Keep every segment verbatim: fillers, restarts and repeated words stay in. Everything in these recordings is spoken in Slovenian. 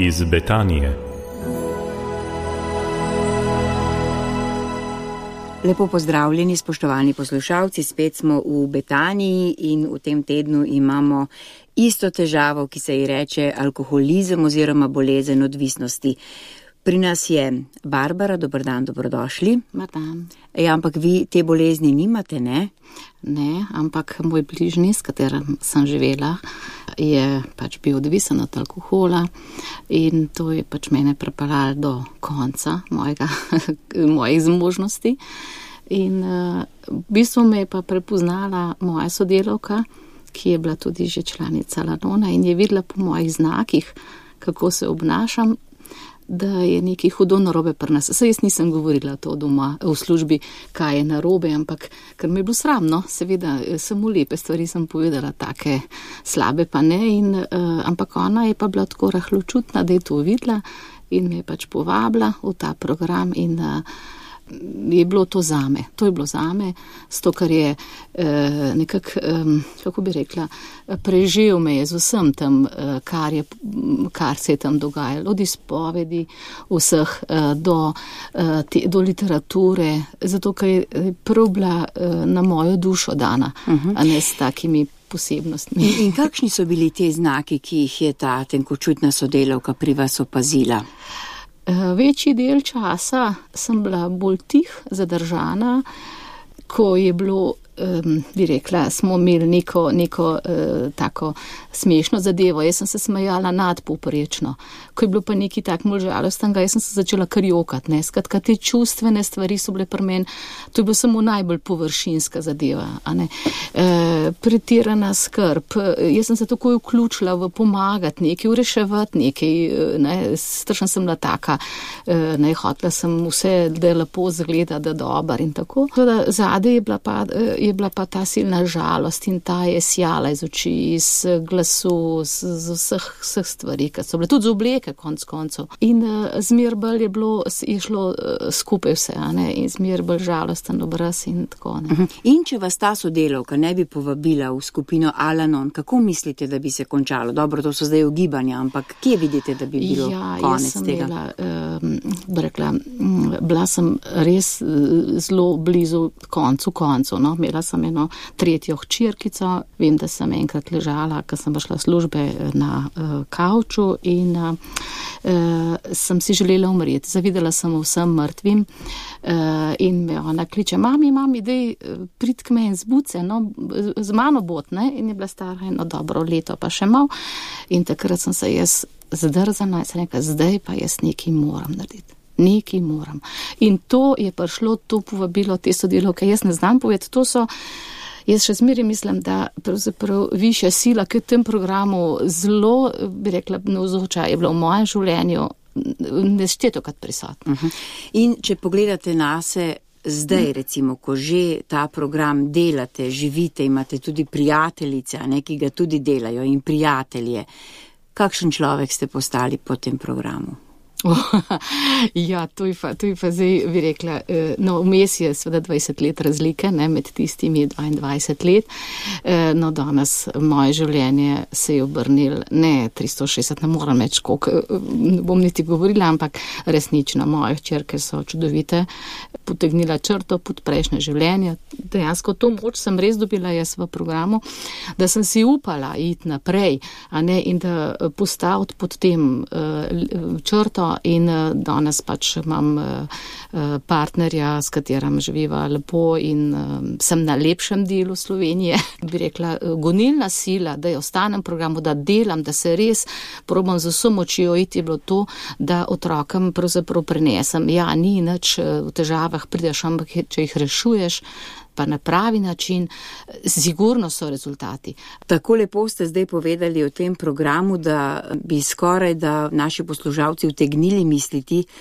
iz Betanije. Lepo pozdravljeni, spoštovani poslušalci, spet smo v Betaniji in v tem tednu imamo isto težavo, ki se ji reče alkoholizem oziroma bolezen odvisnosti. Pri nas je Barbara, dober dan, dobrodošli. Dobar dan. Ja, ampak vi te bolezni nimate, ne? Ne, ampak moj bližnji, s katerim sem živela, je pač bil odvisen od alkohola in to je pač mene pripeljalo do konca mojega, mojih zmožnosti. In uh, v bistvu me je pa prepoznala moja sodelavka, ki je bila tudi že članica Lanona in je videla po mojih znakih, kako se obnašam, da je nekaj hudo narobe pri nas. Saj jaz nisem govorila to doma v službi, kaj je narobe, ampak ker me je bilo sramno, seveda samo lepe stvari sem povedala, take slabe pa ne, in, uh, ampak ona je pa bila tako rahločutna, da je to videla in me je pač povabila v ta program in uh, je bilo to zame. To je bilo zame, zato ker je eh, nekako, eh, kako bi rekla, preživel me je z vsem tem, eh, kar, je, kar se je tam dogajalo, od izpovedi vseh eh, do, eh, te, do literature, zato ker je prav bila eh, na mojo dušo dana, uh-huh. a ne s takimi posebnostmi. In, in kakšni so bili te znaki, ki jih je ta tenkočutna sodelavka pri vas opazila? Večji del časa sem bila bolj tih, zadržana, ko je bilo, um, bi rekla, smo imeli neko, neko uh, tako smešno zadevo. Jaz sem se smejala nadpovprečno. Ko je bilo pa nekaj tak bolj žalostnega, jaz sem se začela kar jokati, ne. Skratka, te čustvene stvari so bile pri meni, to je bilo samo najbolj površinska zadeva, a ne. E, pretirana skrb. Jaz sem se takoj vključila v pomagati nekaj, v reševati nekaj, ne. Strašno sem bila taka, ne, hotela sem vse, da lepo zgleda, da dober in tako. Teda, zadaj je bila pa, je bila pa ta silna žalost in ta je sjala iz oči, iz glasu, z, z vseh, vseh stvari, kad so bile tudi z obleke, konc koncev. In uh, zmer bolj je bilo, je šlo uh, skupaj vse, a ne, in zmer bolj žalosten obraz in tako, ne. Uh-huh. In če vas ta sodelavka ne bi povabila v skupino Al-Anon, kako mislite, da bi se končalo? Dobro, to so zdaj ugibanja, ampak kje vidite, da bi bilo ja, konec tega? Ja, jaz sem bila, um, rekla, bila sem res zelo blizu koncu koncu, no, imela sem eno tretjo hčerkico, vem, da sem enkrat ležala, ko sem šla službe na uh, kavču in uh, uh, sem si želela umreti. Zavidela sem vsem mrtvim uh, in me ona kliče, mami, mami, dej prid k meni z buce, no, z mano bot, ne, in je bila stara eno dobro leto pa še mal in takrat sem se jaz zadrzala in sem rekla, zdaj pa jaz nekaj moram narediti. Nekaj moram. In to je prišlo, to povabilo te sodelavke, jaz ne znam povedati, to so, jaz še zmeraj mislim, da pravzaprav višja sila, ki v tem programu zelo, bi rekla, navzoča je bila v mojem življenju neštetokrat prisotna. Uh-huh. In če pogledate nase zdaj, recimo, ko že ta program delate, živite, imate tudi prijateljice, ne, ki ga tudi delajo in prijatelje, kakšen človek ste postali po tem programu? Ja, to je pa, to je pa zdaj, bi rekla, no, vmes je seveda dvajset let razlike, ne, med tistimi dvaindvajset let, no, danes moje življenje se je obrnil, ne tristo šestdeset, ne moram več, koliko bom niti govorila, ampak resnično, moje hčerke so čudovite, potegnila črto pod prejšnje življenje, dejansko to moč sem res dobila jaz v programu, da sem si upala iti naprej, a ne, in da postaviti pod tem uh, črto. In danes pač imam partnerja, s katerim živiva lepo in sem na lepšem delu Slovenije. Bi rekla, gonilna sila, da je ostanem v programu, da delam, da se res probam z vso močjo iti, je bilo to, da otrokom pravzaprav prenesem. Ja, ni nič v težavah, prideš, ampak če jih rešuješ, pa na pravi način, sigurno so rezultati. Tako lepo ste zdaj povedali o tem programu, da bi skoraj, da naši poslušalci utegnili misliti,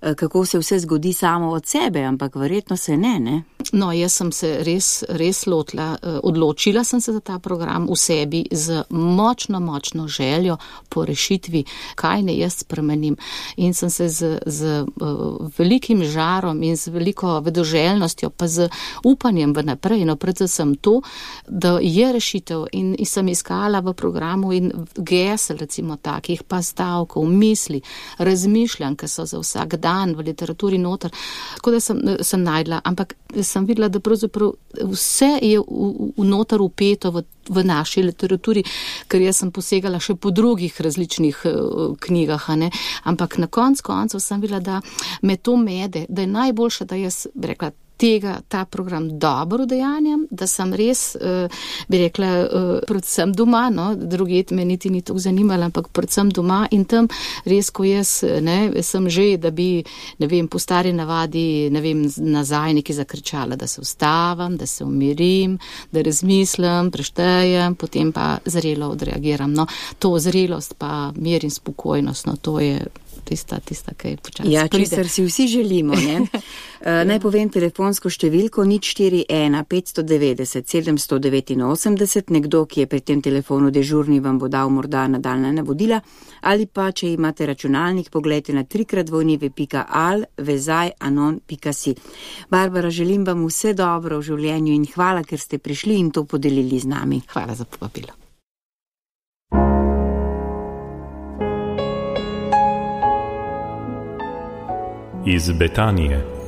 kako se vse zgodi samo od sebe, ampak verjetno se ne, ne? No, jaz sem se res, res lotila, odločila sem se za ta program v sebi z močno, močno željo po rešitvi, kaj ne jaz spremenim. In sem se z, z uh, velikim žarom in z veliko vedoželjnostjo, pa z upanjem v naprej, no predvsem to, da je rešitev in, in sem iskala v programu in gesel, recimo takih, pa stavkov, misli, razmišljanj, ki so za vsak dan v literaturi noter. Tako da sem, sem najdla, ampak sem videla, da pravzaprav vse je v, v noter upeto v, v naši literaturi, ker jaz sem posegala še po drugih različnih uh, knjigah, ne? Ampak na konc koncev sem videla, da me to mede, da je najboljše, da jaz bi rekla, tega, ta program dobro udejanjam, da sem res, bi rekla, predvsem doma, no, druget me niti ni tako zanimala, ampak predvsem doma in tam res, ko jaz, ne, sem že, da bi, ne vem, po stari navadi, ne vem, nazaj neki zakričala, da se ustavam, da se umirim, da razmislim, preštejem, potem pa zrelo odreagiram. No, to zrelost pa mir in spokojnost, no, to je tista, tista, kaj počasi ja, pride. Ja, česar si vsi želimo, ne? uh, naj povem telefonsko številko nič štiri ena pet devet devet sedem osem devet, nekdo, ki je pri tem telefonu dežurni, vam bo dal morda nadaljnja navodila, ali pa, če imate računalnik, pogledajte na trikrat dvojnive pika al vezaj anon pika si. Barbara, želim vam vse dobro v življenju in hvala, ker ste prišli in to podelili z nami. Hvala za povabilo. Iz Betanije.